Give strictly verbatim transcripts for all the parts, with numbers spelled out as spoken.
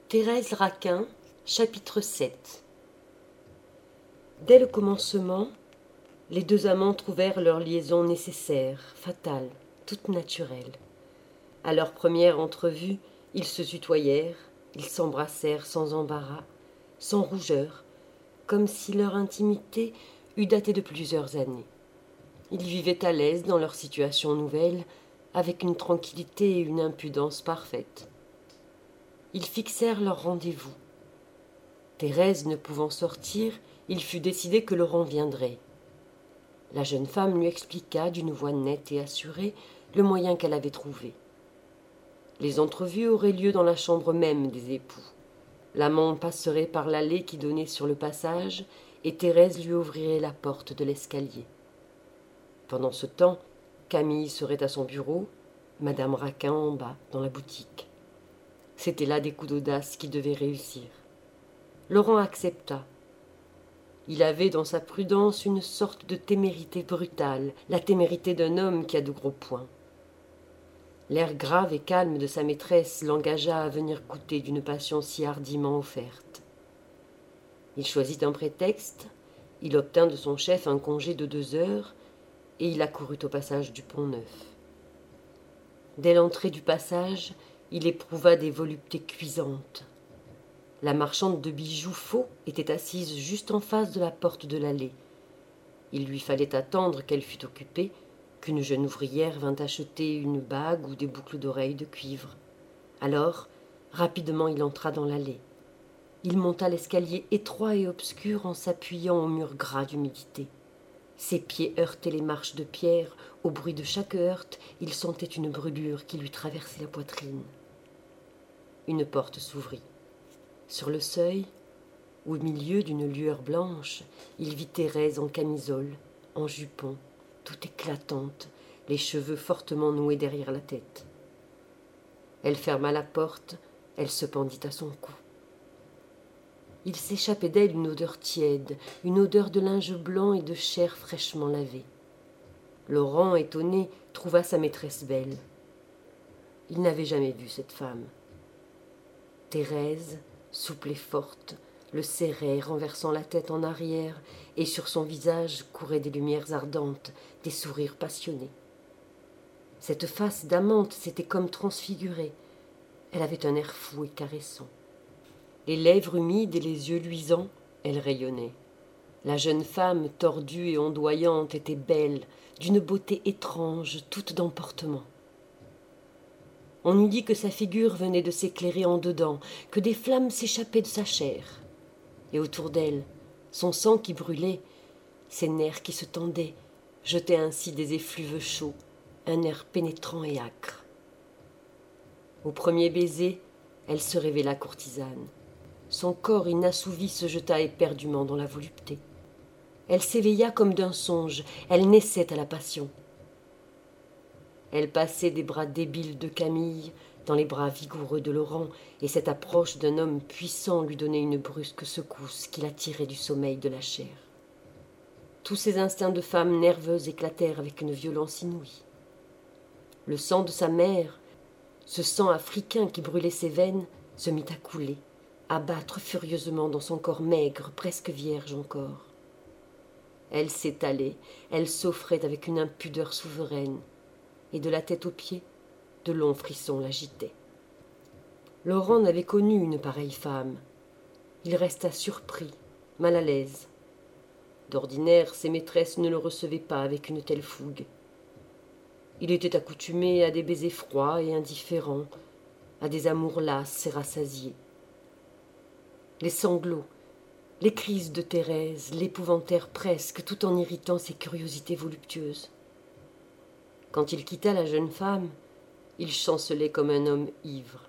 Thérèse Raquin, chapitre sept. Dès le commencement, les deux amants trouvèrent leur liaison nécessaire, fatale, toute naturelle. À leur première entrevue, ils se tutoyèrent, ils s'embrassèrent sans embarras, sans rougeur, comme si leur intimité eût daté de plusieurs années. Ils vivaient à l'aise dans leur situation nouvelle, avec une tranquillité et une impudence parfaites. Ils fixèrent leur rendez-vous. Thérèse ne pouvant sortir, il fut décidé que Laurent viendrait. La jeune femme lui expliqua d'une voix nette et assurée le moyen qu'elle avait trouvé. Les entrevues auraient lieu dans la chambre même des époux. L'amant passerait par l'allée qui donnait sur le passage et Thérèse lui ouvrirait la porte de l'escalier. Pendant ce temps, Camille serait à son bureau, Madame Raquin en bas, dans la boutique. C'étaient là des coups d'audace qui devaient réussir. Laurent accepta. Il avait dans sa prudence une sorte de témérité brutale, la témérité d'un homme qui a de gros poings. L'air grave et calme de sa maîtresse l'engagea à venir goûter d'une passion si hardiment offerte. Il choisit un prétexte, il obtint de son chef un congé de deux heures, et il accourut au passage du Pont-Neuf. Dès l'entrée du passage, il éprouva des voluptés cuisantes. La marchande de bijoux faux était assise juste en face de la porte de l'allée. Il lui fallait attendre qu'elle fût occupée, qu'une jeune ouvrière vînt acheter une bague ou des boucles d'oreilles de cuivre. Alors, rapidement, il entra dans l'allée. Il monta l'escalier étroit et obscur en s'appuyant au mur gras d'humidité. Ses pieds heurtaient les marches de pierre. Au bruit de chaque heurte, il sentait une brûlure qui lui traversait la poitrine. Une porte s'ouvrit. Sur le seuil, au milieu d'une lueur blanche, il vit Thérèse en camisole, en jupon, toute éclatante, les cheveux fortement noués derrière la tête. Elle ferma la porte, elle se pendit à son cou. Il s'échappait d'elle une odeur tiède, une odeur de linge blanc et de chair fraîchement lavée. Laurent, étonné, trouva sa maîtresse belle. Il n'avait jamais vu cette femme. Thérèse, souple et forte, le serrait, renversant la tête en arrière, et sur son visage couraient des lumières ardentes, des sourires passionnés. Cette face d'amante s'était comme transfigurée. Elle avait un air fou et caressant. Les lèvres humides et les yeux luisants, elle rayonnait. La jeune femme, tordue et ondoyante, était belle, d'une beauté étrange, toute d'emportement. On eût dit que sa figure venait de s'éclairer en dedans, que des flammes s'échappaient de sa chair. Et autour d'elle, son sang qui brûlait, ses nerfs qui se tendaient, jetaient ainsi des effluves chauds, un air pénétrant et âcre. Au premier baiser, elle se révéla courtisane. Son corps inassouvi se jeta éperdument dans la volupté. Elle s'éveilla comme d'un songe, elle naissait à la passion. Elle passait des bras débiles de Camille dans les bras vigoureux de Laurent, et cette approche d'un homme puissant lui donnait une brusque secousse qui la tirait du sommeil de la chair. Tous ses instincts de femme nerveuse éclatèrent avec une violence inouïe. Le sang de sa mère, ce sang africain qui brûlait ses veines, se mit à couler, à battre furieusement dans son corps maigre, presque vierge encore. Elle s'étalait, elle s'offrait avec une impudeur souveraine, et de la tête aux pieds, de longs frissons l'agitaient. Laurent n'avait connu une pareille femme. Il resta surpris, mal à l'aise. D'ordinaire, ses maîtresses ne le recevaient pas avec une telle fougue. Il était accoutumé à des baisers froids et indifférents, à des amours lasses et rassasiés. Les sanglots, les crises de Thérèse l'épouvantèrent presque, tout en irritant ses curiosités voluptueuses. Quand il quitta la jeune femme, il chancelait comme un homme ivre.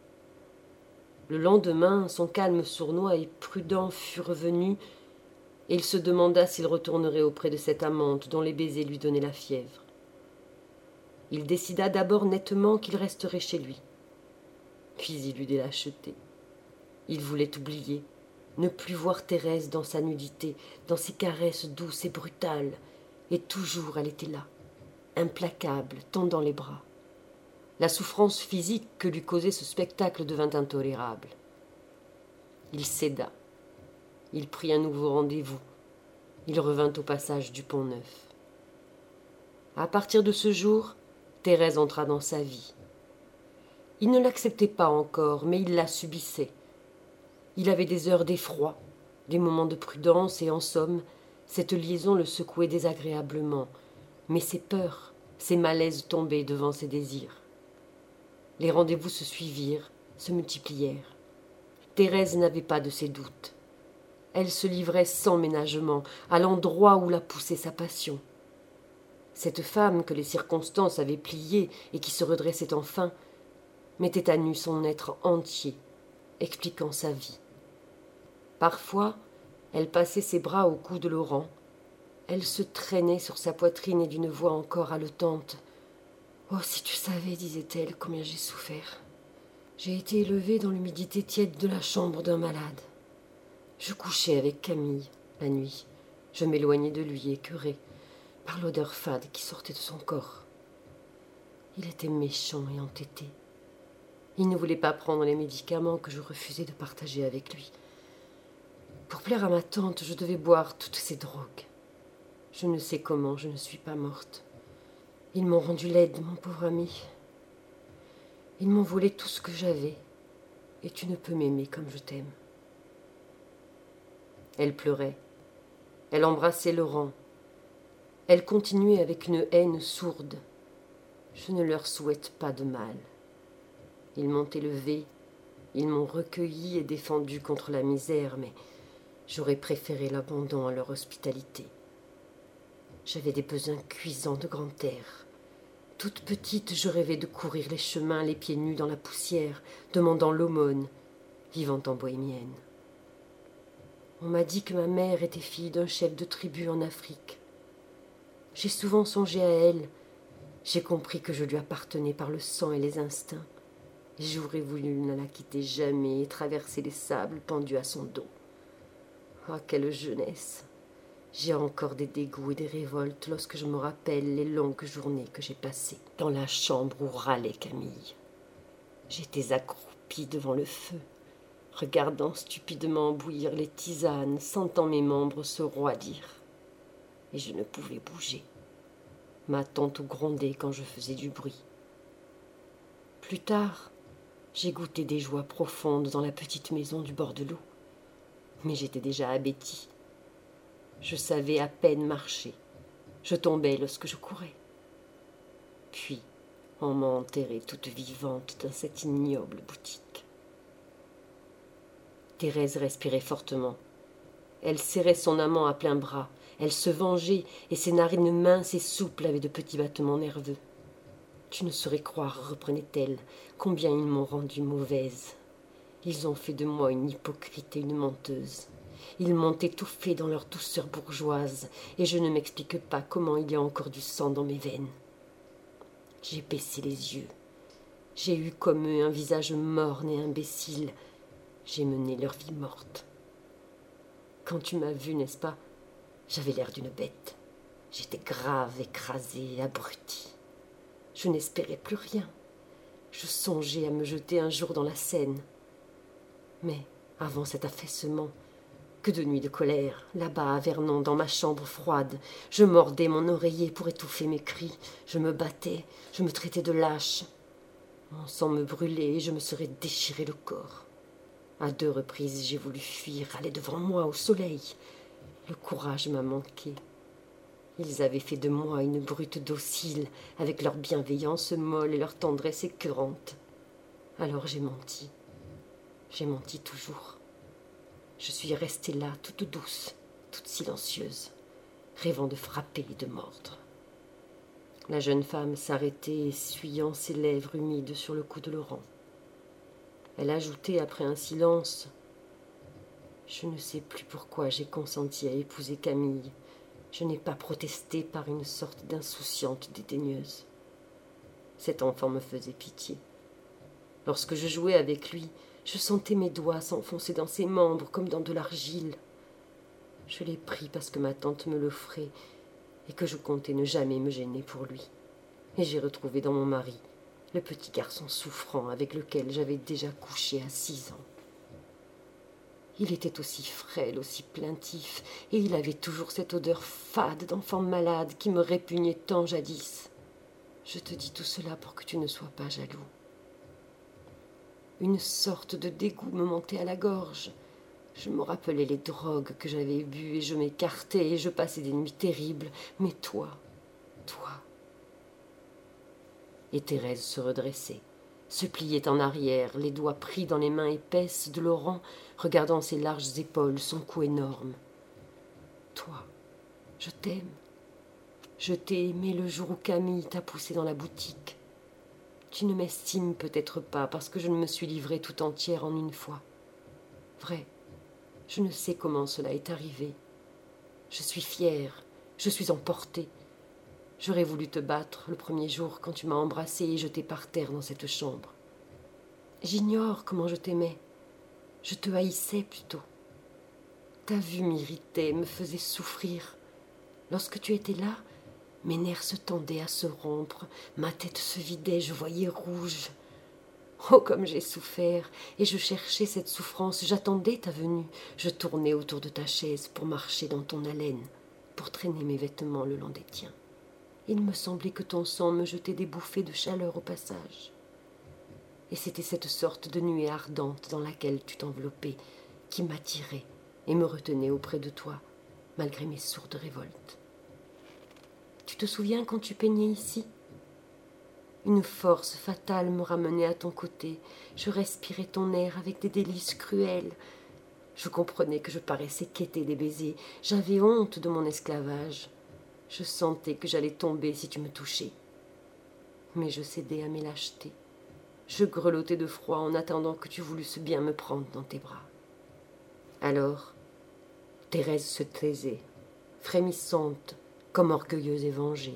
Le lendemain, son calme sournois et prudent fut revenu, et il se demanda s'il retournerait auprès de cette amante dont les baisers lui donnaient la fièvre. Il décida d'abord nettement qu'il resterait chez lui. Puis il eut des lâchetés. Il voulait oublier, ne plus voir Thérèse dans sa nudité, dans ses caresses douces et brutales, et toujours elle était là, implacable, tendant les bras. La souffrance physique que lui causait ce spectacle devint intolérable. Il céda. Il prit un nouveau rendez-vous. Il revint au passage du Pont-Neuf. À partir de ce jour, Thérèse entra dans sa vie. Il ne l'acceptait pas encore, mais il la subissait. Il avait des heures d'effroi, des moments de prudence, et en somme, cette liaison le secouait désagréablement. Mais ses peurs, ses malaises tombaient devant ses désirs. Les rendez-vous se suivirent, se multiplièrent. Thérèse n'avait pas de ses doutes. Elle se livrait sans ménagement à l'endroit où la poussait sa passion. Cette femme que les circonstances avaient pliée et qui se redressait enfin, mettait à nu son être entier, expliquant sa vie. Parfois, elle passait ses bras au cou de Laurent. Elle se traînait sur sa poitrine et d'une voix encore haletante. « Oh, si tu savais, disait-elle, combien j'ai souffert. J'ai été élevée dans l'humidité tiède de la chambre d'un malade. Je couchais avec Camille, la nuit. Je m'éloignais de lui, écœurée par l'odeur fade qui sortait de son corps. Il était méchant et entêté. Il ne voulait pas prendre les médicaments que je refusais de partager avec lui. Pour plaire à ma tante, je devais boire toutes ces drogues. Je ne sais comment je ne suis pas morte. Ils m'ont rendue laide, mon pauvre ami. Ils m'ont volé tout ce que j'avais, et tu ne peux m'aimer comme je t'aime. » Elle pleurait. Elle embrassait Laurent. Elle continuait avec une haine sourde. Je ne leur souhaite pas de mal. Ils m'ont élevée, ils m'ont recueillie et défendue contre la misère, mais j'aurais préféré l'abandon à leur hospitalité. J'avais des besoins cuisants de grand air. Toute petite, je rêvais de courir les chemins, les pieds nus dans la poussière, demandant l'aumône, vivant en bohémienne. On m'a dit que ma mère était fille d'un chef de tribu en Afrique. J'ai souvent songé à elle. J'ai compris que je lui appartenais par le sang et les instincts. J'aurais voulu ne la quitter jamais et traverser les sables pendus à son dos. Ah, quelle jeunesse! J'ai encore des dégoûts et des révoltes lorsque je me rappelle les longues journées que j'ai passées dans la chambre où râlait Camille. J'étais accroupie devant le feu, regardant stupidement bouillir les tisanes, sentant mes membres se roidir. Et je ne pouvais bouger. Ma tante grondait quand je faisais du bruit. Plus tard, j'ai goûté des joies profondes dans la petite maison du bord de l'eau. Mais j'étais déjà abétie. Je savais à peine marcher. Je tombais lorsque je courais. Puis, on m'a enterrée toute vivante dans cette ignoble boutique. Thérèse respirait fortement. Elle serrait son amant à plein bras. Elle se vengeait, et ses narines minces et souples avaient de petits battements nerveux. « Tu ne saurais croire, reprenait-elle, combien ils m'ont rendue mauvaise. Ils ont fait de moi une hypocrite et une menteuse. Ils m'ont étouffée dans leur douceur bourgeoise, et je ne m'explique pas comment il y a encore du sang dans mes veines. J'ai baissé les yeux. J'ai eu comme eux un visage morne et imbécile. J'ai mené leur vie morte. Quand tu m'as vue, n'est-ce pas, j'avais l'air d'une bête. J'étais grave, écrasée, abrutie. Je n'espérais plus rien. Je songeais à me jeter un jour dans la Seine. Mais, avant cet affaissement, que de nuits de colère, là-bas à Vernon, dans ma chambre froide, je mordais mon oreiller pour étouffer mes cris, je me battais, je me traitais de lâche. Mon sang me brûlait et je me serais déchiré le corps. À deux reprises, j'ai voulu fuir, aller devant moi au soleil. Le courage m'a manqué. Ils avaient fait de moi une brute docile, avec leur bienveillance molle et leur tendresse écœurante. Alors j'ai menti. J'ai menti toujours. Je suis restée là, toute douce, toute silencieuse, rêvant de frapper et de mordre. La jeune femme s'arrêtait, essuyant ses lèvres humides sur le cou de Laurent. Elle ajoutait après un silence « Je ne sais plus pourquoi j'ai consenti à épouser Camille. Je n'ai pas protesté par une sorte d'insouciante dédaigneuse. Cet enfant me faisait pitié. Lorsque je jouais avec lui, je sentais mes doigts s'enfoncer dans ses membres comme dans de l'argile. Je l'ai pris parce que ma tante me l'offrait et que je comptais ne jamais me gêner pour lui. Et j'ai retrouvé dans mon mari le petit garçon souffrant avec lequel j'avais déjà couché à six ans. Il était aussi frêle, aussi plaintif, et il avait toujours cette odeur fade d'enfant malade qui me répugnait tant jadis. Je te dis tout cela pour que tu ne sois pas jaloux. Une sorte de dégoût me montait à la gorge. Je me rappelais les drogues que j'avais bues et je m'écartais et je passais des nuits terribles. Mais toi, toi... Et Thérèse se redressait, se pliait en arrière, les doigts pris dans les mains épaisses de Laurent, regardant ses larges épaules, son cou énorme. Toi, je t'aime. Je t'ai aimé le jour où Camille t'a poussé dans la boutique. Tu ne m'estimes peut-être pas parce que je ne me suis livrée tout entière en une fois. Vrai, je ne sais comment cela est arrivé. Je suis fière, je suis emportée. J'aurais voulu te battre le premier jour quand tu m'as embrassée et jeté par terre dans cette chambre. J'ignore comment je t'aimais. Je te haïssais plutôt. Ta vue m'irritait, me faisait souffrir. Lorsque tu étais là, mes nerfs se tendaient à se rompre, ma tête se vidait, je voyais rouge. Oh, comme j'ai souffert, et je cherchais cette souffrance, j'attendais ta venue. Je tournais autour de ta chaise pour marcher dans ton haleine, pour traîner mes vêtements le long des tiens. Il me semblait que ton sang me jetait des bouffées de chaleur au passage. Et c'était cette sorte de nuée ardente dans laquelle tu t'enveloppais, qui m'attirait et me retenait auprès de toi, malgré mes sourdes révoltes. Tu te souviens quand tu peignais ici ? Une force fatale me ramenait à ton côté. Je respirais ton air avec des délices cruelles. Je comprenais que je paraissais quêter des baisers. J'avais honte de mon esclavage. Je sentais que j'allais tomber si tu me touchais. Mais je cédais à mes lâchetés. Je grelottais de froid en attendant que tu voulusses bien me prendre dans tes bras. Alors, Thérèse se taisait, frémissante, comme orgueilleuse et vengée.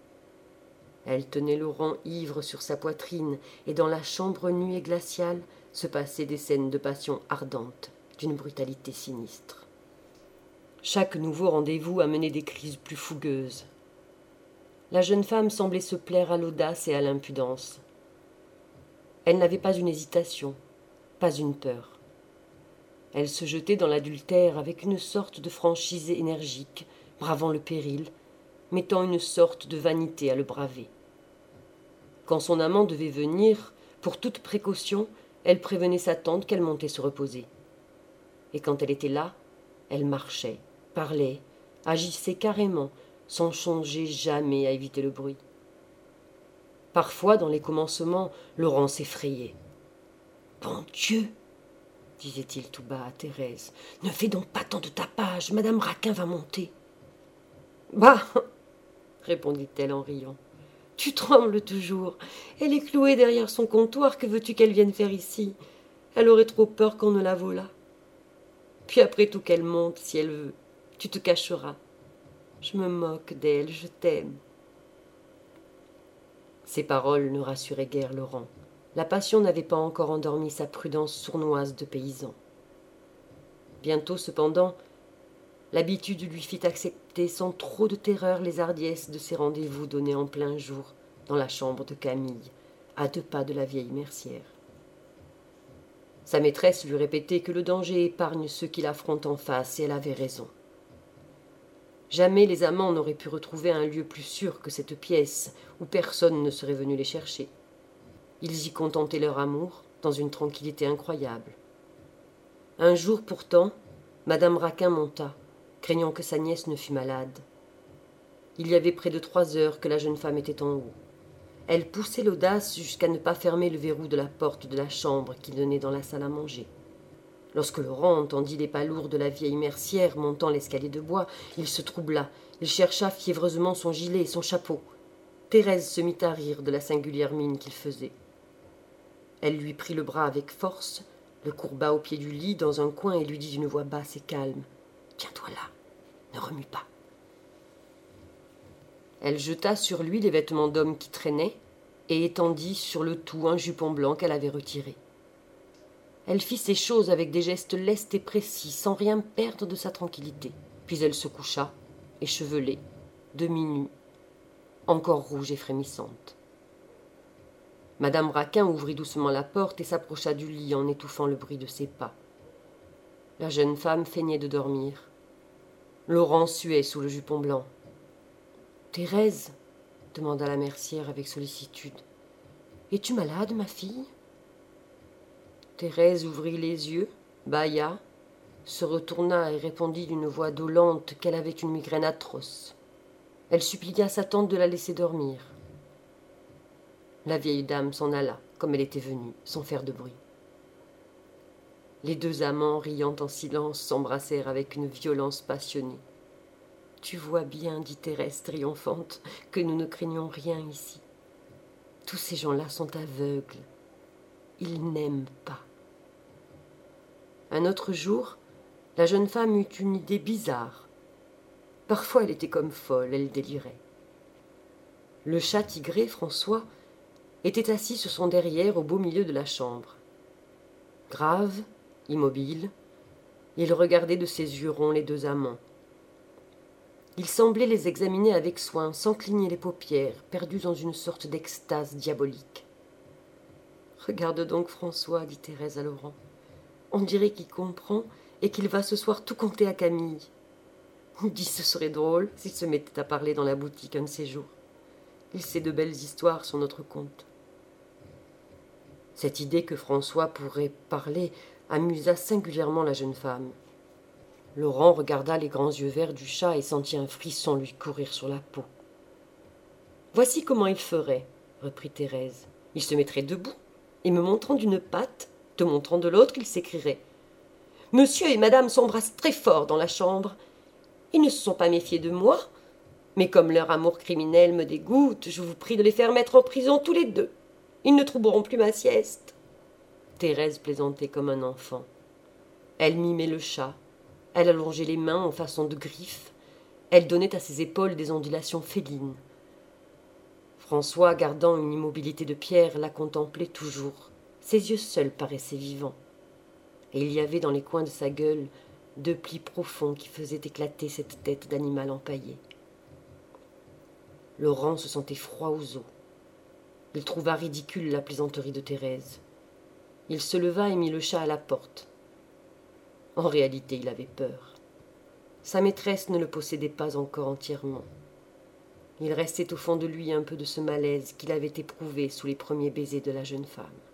Elle tenait Laurent ivre sur sa poitrine, et dans la chambre nue et glaciale se passaient des scènes de passion ardente, d'une brutalité sinistre. Chaque nouveau rendez-vous amenait des crises plus fougueuses. La jeune femme semblait se plaire à l'audace et à l'impudence. Elle n'avait pas une hésitation, pas une peur. Elle se jetait dans l'adultère avec une sorte de franchise énergique, bravant le péril, mettant une sorte de vanité à le braver. Quand son amant devait venir, pour toute précaution, elle prévenait sa tante qu'elle montait se reposer. Et quand elle était là, elle marchait, parlait, agissait carrément, sans songer jamais à éviter le bruit. Parfois, dans les commencements, Laurent s'effrayait. « Bon Dieu !» disait-il tout bas à Thérèse. « Ne fais donc pas tant de tapage, Madame Raquin va monter. »« Bah !» répondit-elle en riant. « Tu trembles toujours. Elle est clouée derrière son comptoir. Que veux-tu qu'elle vienne faire ici? Elle aurait trop peur qu'on ne la volât. Puis après tout qu'elle monte, si elle veut. Tu te cacheras. Je me moque d'elle, je t'aime. » Ces paroles ne rassuraient guère Laurent. La passion n'avait pas encore endormi sa prudence sournoise de paysan. Bientôt, cependant, l'habitude lui fit accepter sans trop de terreur les hardiesses de ces rendez-vous donnés en plein jour dans la chambre de Camille, à deux pas de la vieille mercière. Sa maîtresse lui répétait que le danger épargne ceux qui l'affrontent en face, et elle avait raison. Jamais les amants n'auraient pu retrouver un lieu plus sûr que cette pièce où personne ne serait venu les chercher. Ils y contentaient leur amour dans une tranquillité incroyable. Un jour pourtant, Madame Raquin monta, craignant que sa nièce ne fût malade. Il y avait près de trois heures que la jeune femme était en haut. Elle poussait l'audace jusqu'à ne pas fermer le verrou de la porte de la chambre qui donnait dans la salle à manger. Lorsque Laurent entendit les pas lourds de la vieille mercière montant l'escalier de bois, il se troubla. Il chercha fiévreusement son gilet et son chapeau. Thérèse se mit à rire de la singulière mine qu'il faisait. Elle lui prit le bras avec force, le courba au pied du lit dans un coin et lui dit d'une voix basse et calme « Tiens-toi là, ne remue pas. » Elle jeta sur lui les vêtements d'homme qui traînaient et étendit sur le tout un jupon blanc qu'elle avait retiré. Elle fit ces choses avec des gestes lestes et précis, sans rien perdre de sa tranquillité. Puis elle se coucha, échevelée, demi-nue, encore rouge et frémissante. Madame Raquin ouvrit doucement la porte et s'approcha du lit en étouffant le bruit de ses pas. La jeune femme feignait de dormir. Laurent suait sous le jupon blanc. « Thérèse, demanda la mercière avec sollicitude, es-tu malade, ma fille ?» Thérèse ouvrit les yeux, bâilla, se retourna et répondit d'une voix dolente qu'elle avait une migraine atroce. Elle supplia sa tante de la laisser dormir. La vieille dame s'en alla, comme elle était venue, sans faire de bruit. Les deux amants, riant en silence, s'embrassèrent avec une violence passionnée. « Tu vois bien, dit Thérèse triomphante, que nous ne craignons rien ici. Tous ces gens-là sont aveugles. Ils n'aiment pas. » Un autre jour, la jeune femme eut une idée bizarre. Parfois elle était comme folle, elle délirait. Le chat tigré, François, était assis sur son derrière au beau milieu de la chambre. Grave, immobile, il regardait de ses yeux ronds les deux amants. Il semblait les examiner avec soin, sans cligner les paupières, perdu dans une sorte d'extase diabolique. « Regarde donc François, dit Thérèse à Laurent. On dirait qu'il comprend et qu'il va ce soir tout conter à Camille. Dis, ce serait drôle s'il se mettait à parler dans la boutique un de ces jours. Il sait de belles histoires sur notre compte. » Cette idée que François pourrait parler amusa singulièrement la jeune femme. Laurent regarda les grands yeux verts du chat et sentit un frisson lui courir sur la peau. « Voici comment il ferait, reprit Thérèse. Il se mettrait debout, et me montrant d'une patte, te montrant de l'autre, il s'écrierait. « Monsieur et madame s'embrassent très fort dans la chambre. Ils ne se sont pas méfiés de moi, mais comme leur amour criminel me dégoûte, je vous prie de les faire mettre en prison tous les deux. Ils ne trouberont plus ma sieste. » Thérèse plaisantait comme un enfant. Elle mimait le chat. Elle allongeait les mains en façon de griffes. Elle donnait à ses épaules des ondulations félines. François, gardant une immobilité de pierre, la contemplait toujours. Ses yeux seuls paraissaient vivants. Et il y avait dans les coins de sa gueule deux plis profonds qui faisaient éclater cette tête d'animal empaillé. Laurent se sentait froid aux os. Il trouva ridicule la plaisanterie de Thérèse. Il se leva et mit le chat à la porte. En réalité, il avait peur. Sa maîtresse ne le possédait pas encore entièrement. Il restait au fond de lui un peu de ce malaise qu'il avait éprouvé sous les premiers baisers de la jeune femme.